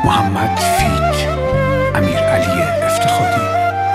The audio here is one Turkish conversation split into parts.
محمد فیت امیرعلی افتخاری.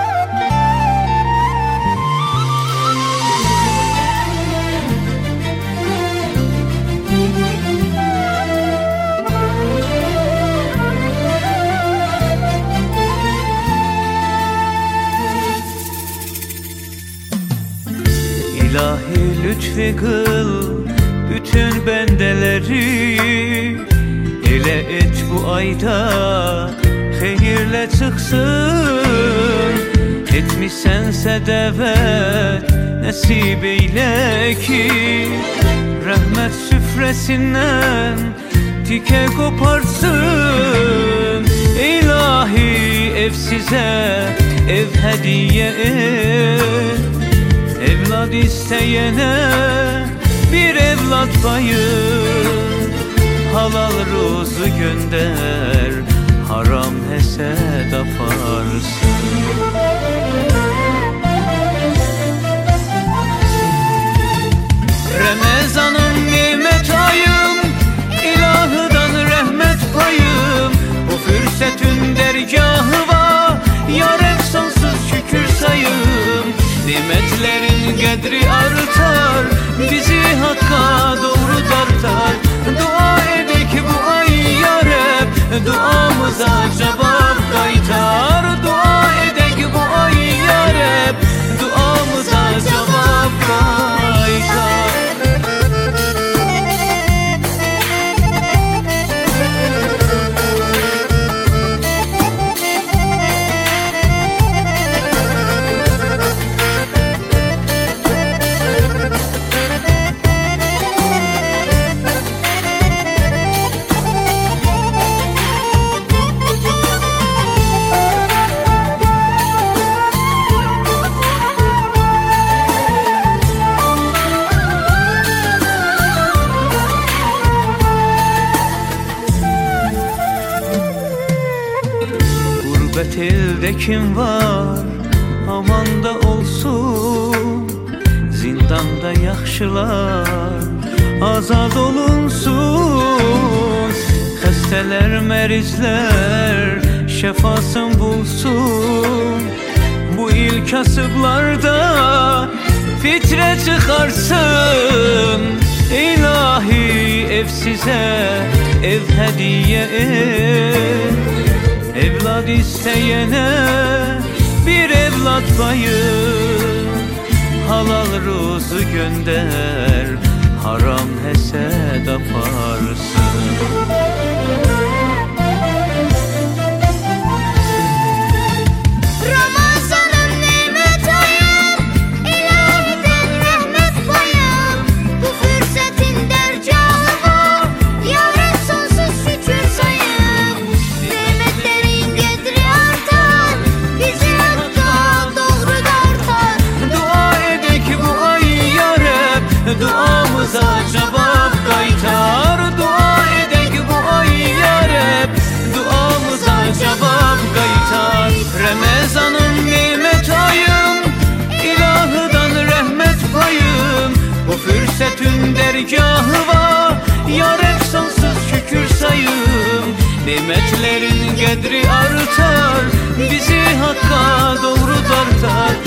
İlahi lütfi kıl bütün bendeleri, ele et bu ayda hayırle çıksın. Etmişsense devet nasip eyle ki, rahmet süfresinden tike koparsın. İlahi ev size ev hediye et, evlat isteyene bir evlat payı, halal ruzu gönder, haram hesed afarsın. Ramazan'ın nimet ayım, ilahıdan rahmet payım, bu fırsatın dergahı var, yarem sonsuz şükür sayım. Nimetlerin kadri artar, bizi hakka doğru tartar. Dua edek bu ay ya Rab, duamıza cevap kaytar. Dua edek bu ay ya Rab, duamıza cevap kaytar. Gurbet elde kim var, aman da olsun. Zindanda yaxşılar azad olunsun. Xəstələr, mərizlər şəfasın bulsun. Bu il kasıblarda fitre çıkarsın. İlahi ev size ev hediye et, evlat isteyene bir evlat payı, halal ruzu gönder, haram hesed afarsın. Duamıza cevap kaytar. Dua edek bu ay ya Rab, duamıza cevap kaytar. Ramazan'ın nimet ayım, ilahıdan rahmet payım, bu fırsatın dergahı var, ya Rab sonsuz şükür sayım. Nimetlerin kadri artar, bizi hakka doğru tartar.